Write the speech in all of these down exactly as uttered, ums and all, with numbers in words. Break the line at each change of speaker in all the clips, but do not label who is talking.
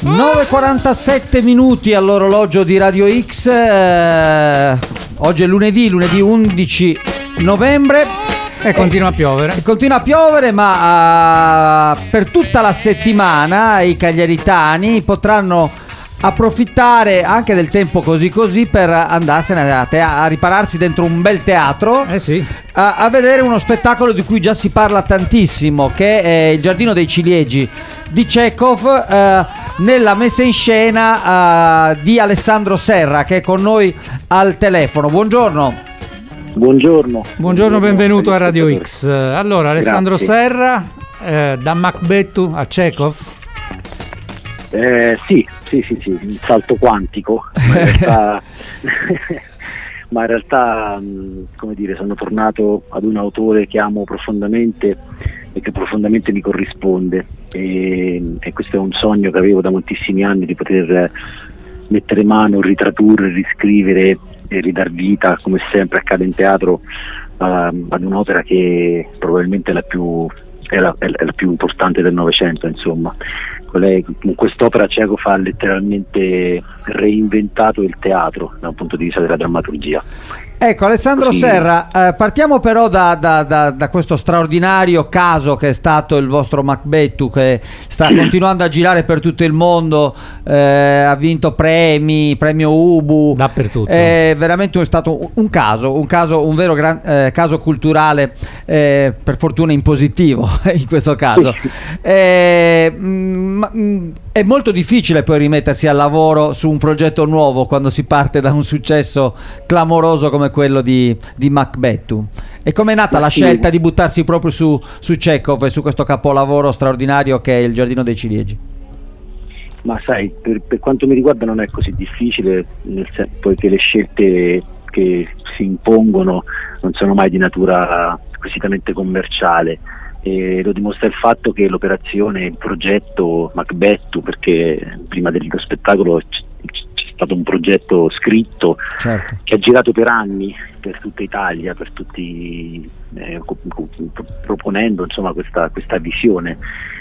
nove e quarantasette minuti all'orologio di Radio X. Eh, oggi è lunedì, lunedì undici novembre.
E continua a piovere.
E continua a piovere, ma uh, per tutta la settimana i cagliaritani potranno approfittare anche del tempo così così per andarsene a, te- a ripararsi dentro un bel teatro.
Eh sì.
A, a vedere uno spettacolo di cui già si parla tantissimo, che è Il Giardino dei Ciliegi di Chekhov, eh, nella messa in scena eh, di Alessandro Serra, che è con noi al telefono. Buongiorno.
Buongiorno.
Buongiorno, benvenuto a Radio X. Allora, Alessandro Grazie. Serra, eh, da Macbeth a Chekhov.
Eh, sì, sì, sì, sì, un salto quantico, ma in realtà, ma in realtà come dire, sono tornato ad un autore che amo profondamente e che profondamente mi corrisponde, e, e questo è un sogno che avevo da moltissimi anni, di poter mettere mano, ritradurre, riscrivere e ridar vita, come sempre accade in teatro, uh, ad un'opera che probabilmente è la più, è la, è la più importante del Novecento, insomma. Con quest'opera Chekhov ha letteralmente reinventato il teatro da un punto di vista della drammaturgia.
Ecco, Alessandro
Così.
Serra, eh, partiamo però da, da, da, da questo straordinario caso che è stato il vostro Macbeth, che sta continuando a girare per tutto il mondo, eh, ha vinto premi, premio Ubu,
dappertutto.
È veramente stato un caso, un caso, un vero gran, eh, caso culturale, eh, per fortuna in positivo in questo caso. Eh, ma, è molto difficile poi rimettersi al lavoro su un progetto nuovo quando si parte da un successo clamoroso come quello di, di Macbeth. E com'è nata la scelta di buttarsi proprio su, su Chekhov e su questo capolavoro straordinario che è Il Giardino dei Ciliegi?
Ma sai, per, per quanto mi riguarda non è così difficile, nel senso, poiché le scelte che si impongono non sono mai di natura squisitamente commerciale. E lo dimostra il fatto che l'operazione, il progetto Macbeth, perché prima dello spettacolo c- c'è stato un progetto scritto, certo, che ha girato per anni per tutta Italia, per tutti, eh, co- co- proponendo insomma questa, questa visione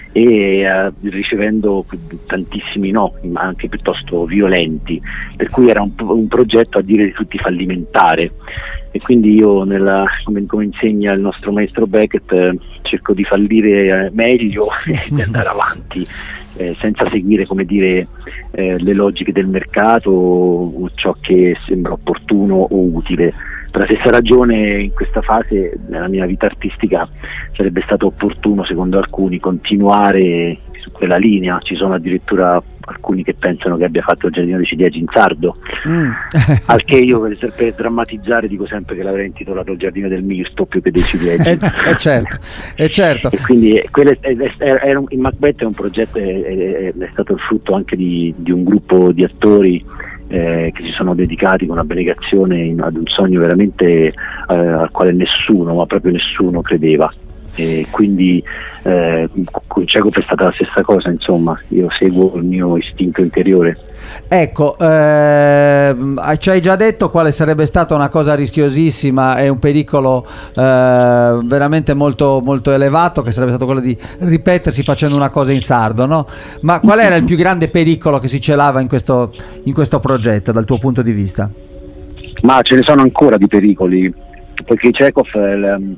e eh, ricevendo tantissimi no, ma anche piuttosto violenti, per cui era un, un progetto a dire di tutti fallimentare. E quindi io, nella, come, come insegna il nostro maestro Beckett, eh, cerco di fallire eh, meglio e di andare avanti, eh, senza seguire, come dire, eh, le logiche del mercato o ciò che sembra opportuno o utile. Per la stessa ragione in questa fase nella mia vita artistica sarebbe stato opportuno, secondo alcuni, continuare su quella linea. Ci sono addirittura alcuni che pensano che abbia fatto Il Giardino dei Ciliegi in sardo, mm. al che io per, per drammatizzare dico sempre che l'avrei intitolato Il Giardino del Misto più che dei Ciliegi.
Eh, eh certo, eh certo.
E quindi è, è, è, è un, il Macbeth è un progetto, è, è, è stato il frutto anche di, di un gruppo di attori eh, che si sono dedicati con abnegazione in, ad un sogno veramente eh, al quale nessuno, ma proprio nessuno credeva. E quindi eh, con Chekhov è stata la stessa cosa, insomma, io seguo il mio istinto interiore.
Ecco, eh, ci hai già detto quale sarebbe stata una cosa rischiosissima e un pericolo eh, veramente molto, molto elevato, che sarebbe stato quello di ripetersi facendo una cosa in sardo, no? Ma qual era il più grande pericolo che si celava in questo, in questo progetto dal tuo punto di vista?
Ma ce ne sono ancora di pericoli, perché Chekhov eh,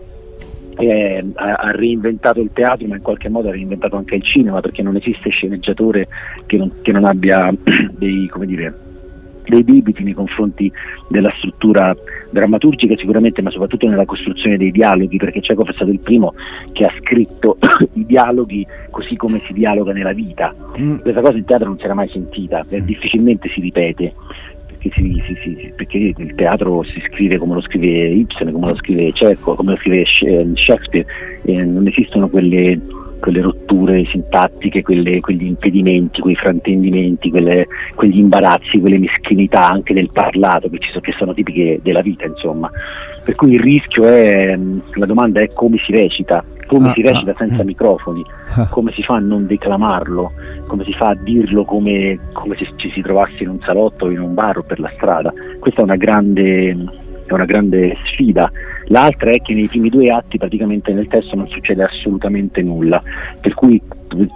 Eh, ha, ha reinventato il teatro, ma in qualche modo ha reinventato anche il cinema, perché non esiste sceneggiatore che non, che non abbia dei, come dire, dei debiti nei confronti della struttura drammaturgica sicuramente, ma soprattutto nella costruzione dei dialoghi, perché Chekhov è stato il primo che ha scritto i dialoghi così come si dialoga nella vita. Mm. Questa cosa in teatro non si era mai sentita, eh, difficilmente si ripete. Sì, sì, sì, perché il teatro si scrive come lo scrive Ibsen, come lo scrive Chekhov, come lo scrive Shakespeare, e non esistono quelle, quelle rotture sintattiche, quelle, quegli impedimenti, quei fraintendimenti, quelle, quegli imbarazzi, quelle meschinità anche del parlato che, ci sono, che sono tipiche della vita, insomma. Per cui il rischio è, la domanda è come si recita, come ah, si recita ah, senza ah, microfoni, ah. come si fa a non declamarlo, come si fa a dirlo come, come se ci si trovasse in un salotto, in un bar o per la strada. Questa è una grande, è una grande sfida. L'altra è che nei primi due atti praticamente nel testo non succede assolutamente nulla, per cui per, per,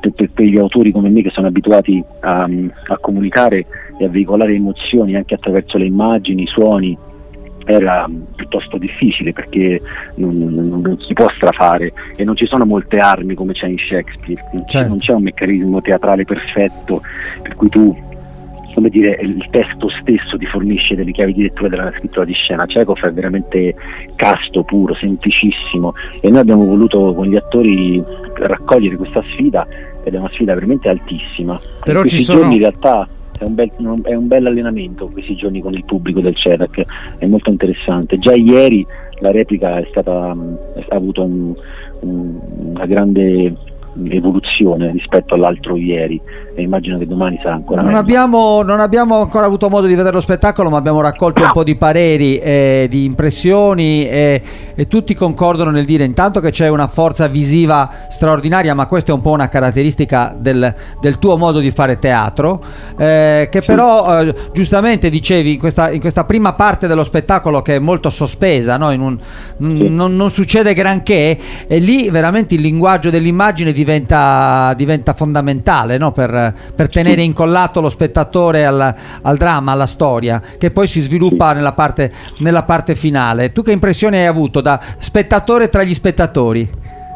quegli autori come me che sono abituati a, a comunicare e a veicolare emozioni anche attraverso le immagini, i suoni, era piuttosto difficile, perché non, non, non si può strafare e non ci sono molte armi come c'è in Shakespeare, certo. Non c'è un meccanismo teatrale perfetto per cui tu, come dire, il testo stesso ti fornisce delle chiavi di lettura della scrittura di scena. Chekhov è veramente casto, puro, semplicissimo, e noi abbiamo voluto con gli attori raccogliere questa sfida, ed è una sfida veramente altissima.
Però
in
ci
questi
sono...
giorni in realtà È un, bel, è un bel allenamento questi giorni con il pubblico del C E D A C, è molto interessante. Già ieri la replica è stata, ha avuto un, un, una grande evoluzione rispetto all'altro ieri, e immagino che domani sarà ancora
non
meglio.
abbiamo, non abbiamo ancora avuto modo di vedere lo spettacolo, ma abbiamo raccolto un po' di pareri, eh, di impressioni, e, e tutti concordano nel dire intanto che c'è una forza visiva straordinaria, ma questa è un po' una caratteristica del, del tuo modo di fare teatro, eh, che però eh, giustamente dicevi in questa, in questa prima parte dello spettacolo, che è molto sospesa, no? In un,
Sì.
non, non succede granché, e lì veramente il linguaggio dell'immagine diventa, diventa fondamentale, no? per, per tenere incollato lo spettatore al, al dramma, alla storia, che poi si sviluppa nella parte, nella parte finale. Tu che impressione hai avuto da spettatore tra gli spettatori?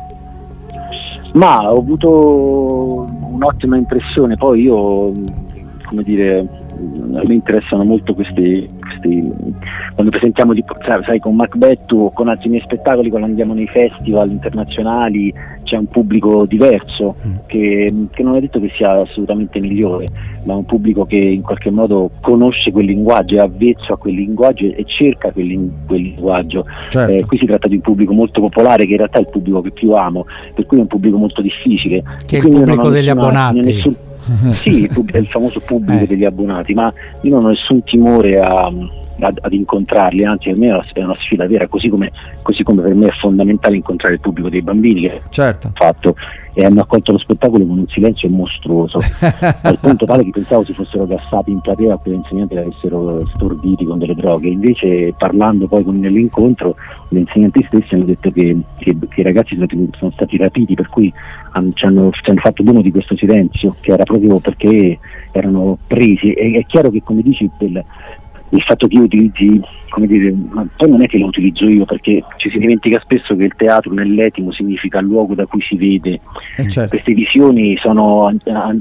Ma ho avuto un'ottima impressione. Poi io, come dire, a me interessano molto questi, questi quando presentiamo, tipo, sai, con Macbeth o con altri miei spettacoli, quando andiamo nei festival internazionali c'è un pubblico diverso, che, che non è detto che sia assolutamente migliore, ma è un pubblico che in qualche modo conosce quel linguaggio, è avvezzo a quel linguaggio e cerca quel, quel linguaggio.
Certo.
Eh, qui si tratta di un pubblico molto popolare, che in realtà è il pubblico che più amo, per cui è un pubblico molto difficile.
Che è il pubblico degli nessuna, abbonati.
Nessun, sì, è il famoso pubblico
eh.
degli abbonati, ma io non ho nessun timore a, ad, ad incontrarli, anzi per me è una, è una sfida vera, così come, così come per me è fondamentale incontrare il pubblico dei bambini, che
certo.
ho fatto, e hanno accolto lo spettacolo con un silenzio mostruoso, al punto tale che pensavo si fossero gassati in platea o che gli insegnanti li avessero storditi con delle droghe. Invece, parlando poi con nell'incontro, gli insegnanti stessi hanno detto che, che, che i ragazzi sono, sono stati rapiti, per cui hanno, ci, hanno, ci hanno fatto buono di questo silenzio, che era proprio perché erano presi. E è chiaro che, come dici, il, il fatto che io utilizzi, come dire, ma poi non è che lo utilizzo io, perché ci si dimentica spesso che il teatro nell'etimo significa luogo da cui si vede.
Eh certo.
Queste visioni sono,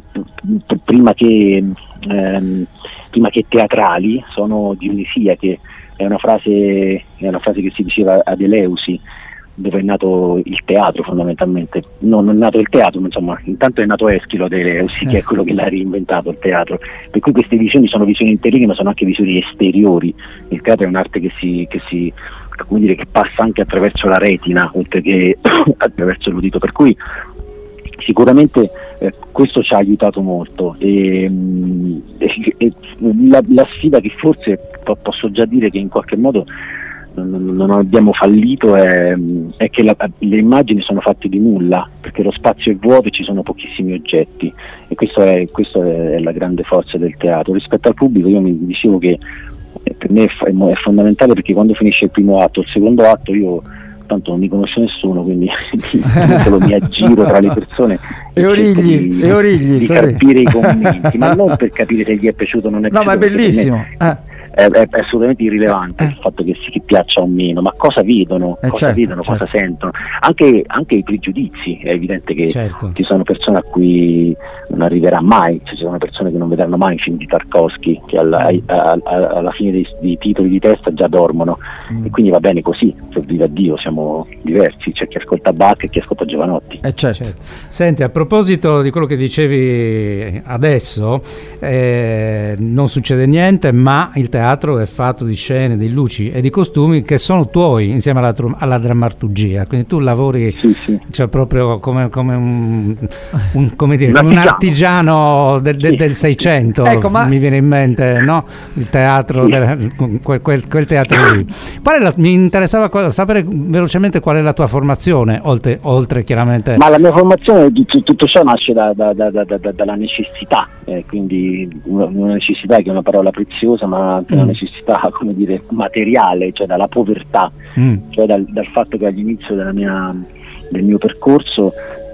prima che, ehm, prima che teatrali, sono dionisiache. È una frase, è una frase che si diceva ad Eleusi, dove è nato il teatro fondamentalmente. No, non è nato il teatro, ma insomma, intanto è nato Eschilo ad Eleusi, che è quello che l'ha reinventato il teatro. Per cui queste visioni sono visioni interiori, ma sono anche visioni esteriori. Il teatro è un'arte che si, che si come dire, che passa anche attraverso la retina, oltre che attraverso l'udito, per cui sicuramente eh, questo ci ha aiutato molto. E, mh, e, e la, la sfida che forse po- posso già dire che in qualche modo non, non abbiamo fallito è, è che la, le immagini sono fatte di nulla, perché lo spazio è vuoto e ci sono pochissimi oggetti, e questo è, questo è la grande forza del teatro. Rispetto al pubblico, io mi dicevo che per me è, è fondamentale, perché quando finisce il primo atto, il secondo atto io tanto non mi conosce nessuno, quindi solo mi aggiro tra le persone
e origli,
di,
e origli
di capire i commenti, ma non per capire se gli è piaciuto o non è
no,
piaciuto.
Ma è bellissimo.
È, è, è assolutamente irrilevante il fatto che si che piaccia o meno, ma cosa vedono,
eh
cosa
certo,
vedono,
certo.
cosa sentono, anche, anche i pregiudizi. È evidente che
certo.
ci sono persone a cui non arriverà mai, ci sono persone che non vedranno mai i film di Tarkovsky, che alla, a, a, alla fine dei, dei titoli di testa già dormono, mm. e quindi va bene così, per viva Dio, siamo diversi, c'è chi ascolta Bach e chi ascolta Giovanotti.
Eh certo.
certo. Senti, a proposito di quello che dicevi adesso, eh, non succede niente, ma il teatro è fatto di scene, di luci e di costumi che sono tuoi insieme alla, alla drammaturgia, quindi tu lavori,
sì, sì.
cioè proprio come, come un, un, come dire, un, un artigiano del, del, sì. del Seicento, ecco, ma... mi viene in mente, no? Il teatro, sì. del, quel, quel, quel teatro lì. Qual è la, mi interessava sapere velocemente qual è la tua formazione, oltre, oltre chiaramente.
Ma la mia formazione, tutto ciò nasce da, da, da, da, da, dalla necessità, eh, quindi una, una necessità che è una parola preziosa, ma anche mm. una necessità, come dire, materiale, cioè dalla povertà, mm. cioè dal, dal fatto che all'inizio della mia del mio percorso,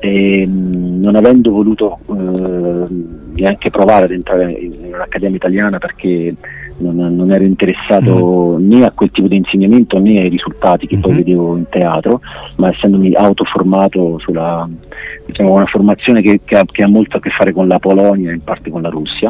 e mh, non avendo voluto eh, neanche provare ad entrare in, in un'accademia italiana perché non, non ero interessato mm. né a quel tipo di insegnamento né ai risultati che mm-hmm. poi vedevo in teatro, ma essendomi autoformato sulla, diciamo, una formazione che, che, ha, che ha molto a che fare con la Polonia e in parte con la Russia,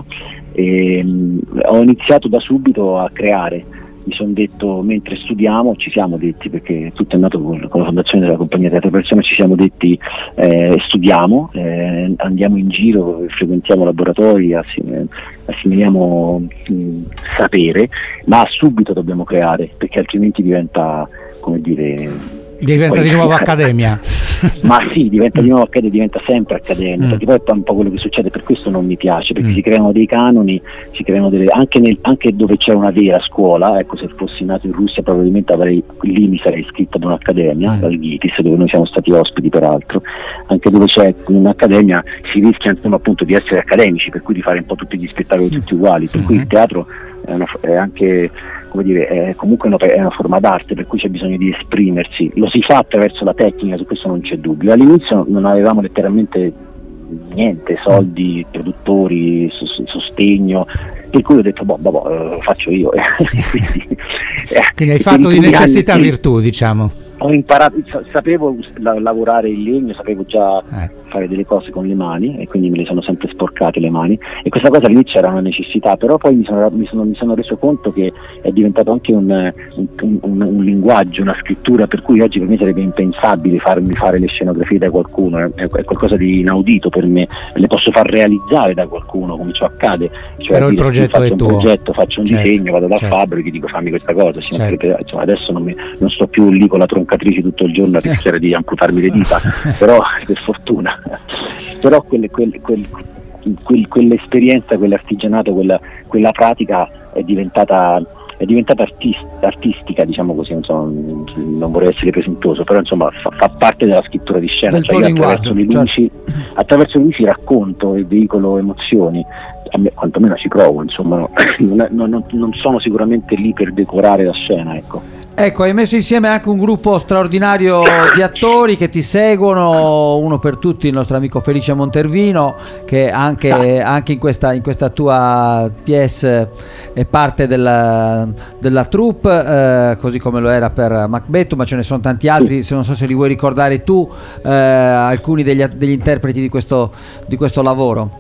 e mh, ho iniziato da subito a creare. Mi sono detto, mentre studiamo, ci siamo detti, perché tutto è nato con, con la fondazione della compagnia Teatro Persona, ci siamo detti eh, studiamo, eh, andiamo in giro, frequentiamo laboratori, assim- assimiliamo mh, sapere, ma subito dobbiamo creare, perché altrimenti diventa, come dire...
Diventa poi, di nuovo accademia.
Ma sì, diventa di nuovo accademia, diventa sempre accademia, mm. perché poi è un po' quello che succede, per questo non mi piace, perché mm. si creano dei canoni, si creano delle, anche, nel, anche dove c'è una vera scuola, ecco, se fossi nato in Russia probabilmente avrei, lì mi sarei iscritto ad un'accademia, mm. al GITIS, dove noi siamo stati ospiti peraltro, anche dove c'è un'accademia si rischia insomma appunto di essere accademici, per cui di fare un po' tutti gli spettacoli tutti uguali, per mm. cui il teatro è, una, è anche... come dire, è comunque una, è una forma d'arte, per cui c'è bisogno di esprimersi, lo si fa attraverso la tecnica, su questo non c'è dubbio. All'inizio non avevamo letteralmente niente, soldi, produttori, sostegno, per cui ho detto boh, boh, boh lo faccio io. quindi,
eh, quindi hai fatto di necessità anni, virtù, diciamo.
Ho imparato, sapevo la, lavorare il legno, sapevo già eh. fare delle cose con le mani, e quindi me le sono sempre sporcate le mani, e questa cosa all'inizio era una necessità, però poi mi sono, mi sono, mi sono reso conto che è diventato anche un, un, un, un linguaggio, una scrittura, per cui oggi per me sarebbe impensabile farmi fare le scenografie da qualcuno, è, è qualcosa di inaudito per me, le posso far realizzare da qualcuno, come ciò accade, cioè
però
dire,
il progetto è
un
tuo,
progetto, faccio un certo, disegno, vado dal certo. fabbro e gli dico fammi questa cosa, certo. perché, insomma, adesso non, mi, non sto più lì con la troncatrice tutto il giorno a rischiare di amputarmi le dita, però per fortuna, però quelle, quelle, quelle, quelle, quell'esperienza, quell'artigianato, quella, quella pratica è diventata è diventata artist, artistica, diciamo così, insomma, non vorrei essere presuntuoso, però insomma fa, fa parte della scrittura di scena, cioè io attraverso le luci, certo. attraverso le luci racconto e veicolo emozioni, a me, quantomeno ci provo, insomma, no, non, non, non sono sicuramente lì per decorare la scena, ecco.
Ecco, hai messo insieme anche un gruppo straordinario di attori che ti seguono, uno per tutti il nostro amico Felice Montervino, che anche, anche in, questa, in questa tua pièce è parte della, della troupe, eh, così come lo era per Macbeth, ma ce ne sono tanti altri, se non so se li vuoi ricordare tu, eh, alcuni degli, degli interpreti di questo, di questo lavoro.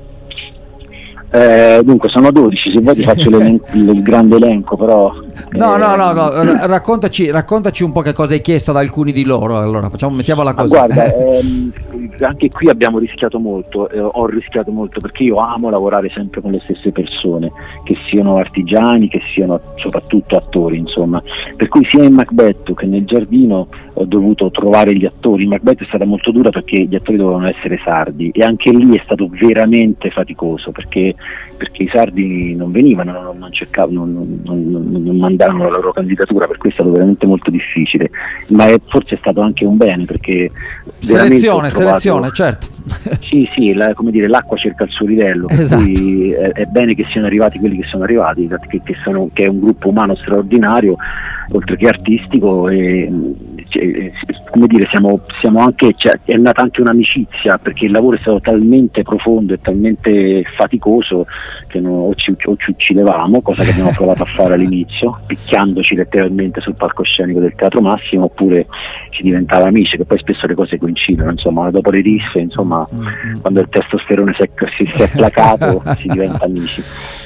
Eh, dunque sono dodici, se vuoi sì. ti faccio il, il grande elenco, però
no, eh, no, no, no. Raccontaci, raccontaci un po' che cosa hai chiesto ad alcuni di loro, allora facciamo, mettiamola così.
Ah, guarda, ehm, anche qui abbiamo rischiato molto, eh, ho rischiato molto perché io amo lavorare sempre con le stesse persone, che siano artigiani, che siano soprattutto attori, insomma, per cui sia in Macbeth che nel Giardino ho dovuto trovare gli attori. In Macbeth è stata molto dura perché gli attori dovevano essere sardi, e anche lì è stato veramente faticoso perché perché i sardi non venivano, non, non cercavano, non, non, non mandavano la loro candidatura, per cui è stato veramente molto difficile, ma è, forse è stato anche un bene, perché
selezione,
trovato,
selezione, certo.
Sì, sì, la, come dire, l'acqua cerca il suo livello, per
esatto.
cui è, è bene che siano arrivati quelli che sono arrivati, che, che, sono, che è un gruppo umano straordinario, oltre che artistico, e come dire, siamo, siamo anche, cioè, è nata anche un'amicizia, perché il lavoro è stato talmente profondo e talmente faticoso che no, o, ci, o ci uccidevamo, cosa che abbiamo provato a fare all'inizio, picchiandoci letteralmente sul palcoscenico del Teatro Massimo, oppure ci diventava amici, che poi spesso le cose coincidono, insomma, dopo le risse, insomma, mm-hmm. quando il testosterone si è, si, si è placato si diventa amici.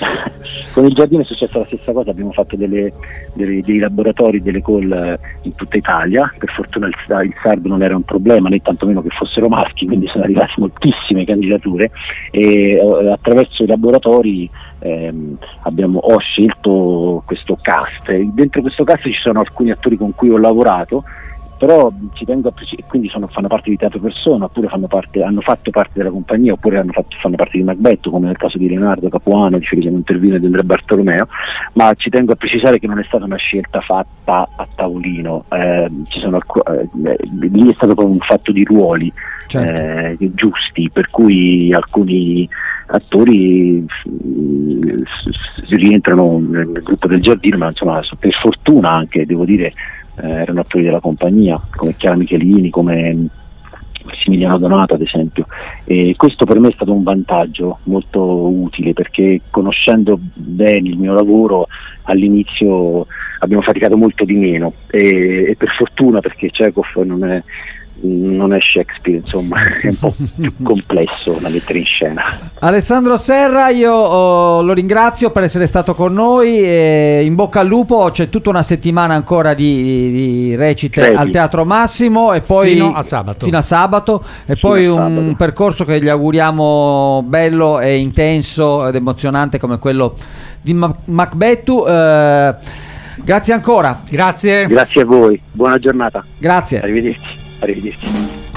Con il Giardino è successa la stessa cosa, abbiamo fatto delle, delle, dei laboratori, delle call in tutta Italia, per fortuna il, il sardo non era un problema, né tantomeno che fossero maschi, quindi sono arrivate moltissime candidature, e eh, attraverso i laboratori ehm, abbiamo, ho scelto questo cast, e dentro questo cast ci sono alcuni attori con cui ho lavorato, però ci tengo a precisare, quindi sono, fanno parte di Teatro Persona, oppure fanno parte, hanno fatto parte della compagnia, oppure hanno fatto, fanno parte di Macbeth, come nel caso di Leonardo Capuano, di Felice Montervino e di Andrea Bartolomeo, ma ci tengo a precisare che non è stata una scelta fatta a tavolino, eh, ci sono, eh, lì è stato proprio un fatto di ruoli, certo. eh, giusti, per cui alcuni attori mh, rientrano nel gruppo del Giardino, ma insomma per fortuna anche, devo dire, Eh, erano attori della compagnia, come Chiara Michelini, come Massimiliano Donato ad esempio, e questo per me è stato un vantaggio molto utile, perché conoscendo bene il mio lavoro all'inizio abbiamo faticato molto di meno, e, e per fortuna, perché Chekhov non è non è Shakespeare, insomma è un po' più complesso da mettere in scena.
Alessandro Serra, io oh, lo ringrazio per essere stato con noi, e in bocca al lupo, c'è tutta una settimana ancora di, di recite Credi. al Teatro Massimo, e poi
fino a sabato,
fino a sabato e fino poi un sabato. percorso che gli auguriamo bello e intenso ed emozionante come quello di Macbeth. eh, grazie ancora.
Grazie.
Grazie a voi, buona giornata.
Grazie.
Arrivederci. Arrivederci.